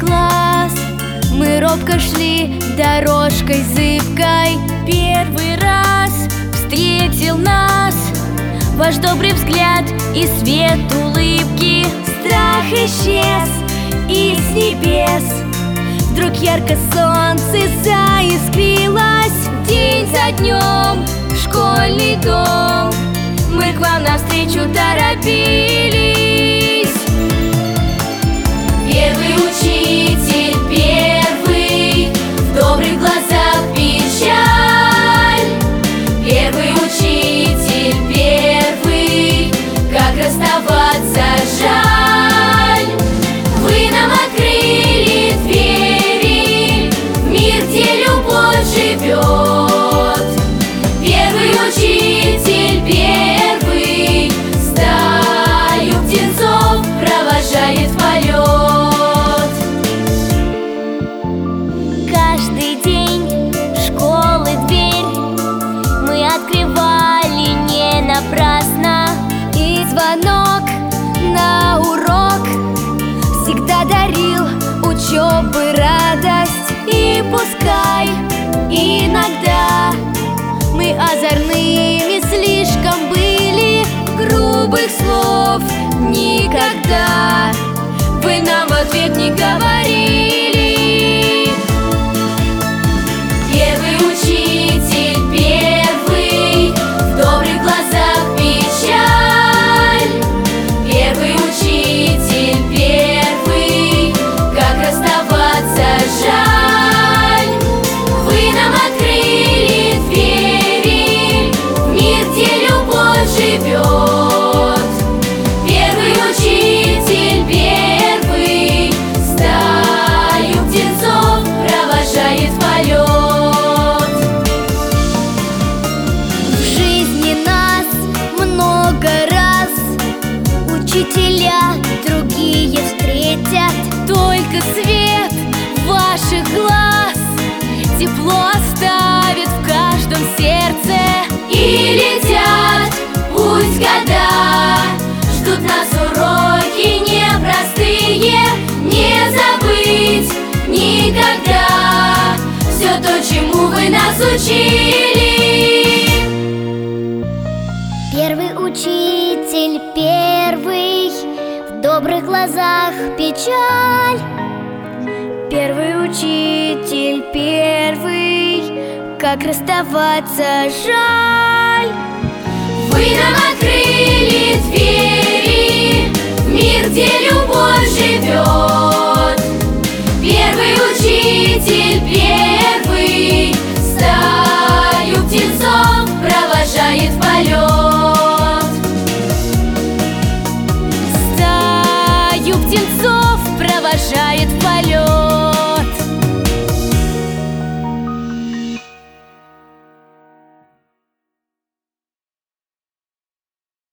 класс. Мы робко шли дорожкой зыбкой. Первый раз встретил нас ваш добрый взгляд и свет улыбки. Страх исчез, и с небес вдруг ярко солнце заискрилось. День за днем в школьный дом мы к вам навстречу торопились. Первый учитель, первый, в добрых глазах печаль. Первый учитель, первый, как расставаться жаль. Вы нам открыли двери в мир, где любовь живет. Первый учитель, первый, стаю птенцов провожает в полет. Каждый день школы дверь мы открывали не напрасно. И звонок на урок всегда дарил учебы радость. И пускай иногда мы озорными слишком были, грубых слов никогда вы нам в ответ не говорили. Первый учитель, первый, в добрых глазах печаль. Первый учитель, первый, как расставаться жаль. Вы нам открыли двери в мир, где любовь живет. Первый учитель, первый, стаю птенцов провожает в полет. В жизни нас много раз учителя другие встретят. Только свет ваших глаз тепло оставит в каждом сердце. И летят пусть года, ждут нас уроки непростые. Не забыть никогда все то, чему вы нас учили. Первый учитель, первый, в добрых глазах печаль. Первый учитель, первый, как расставаться жаль.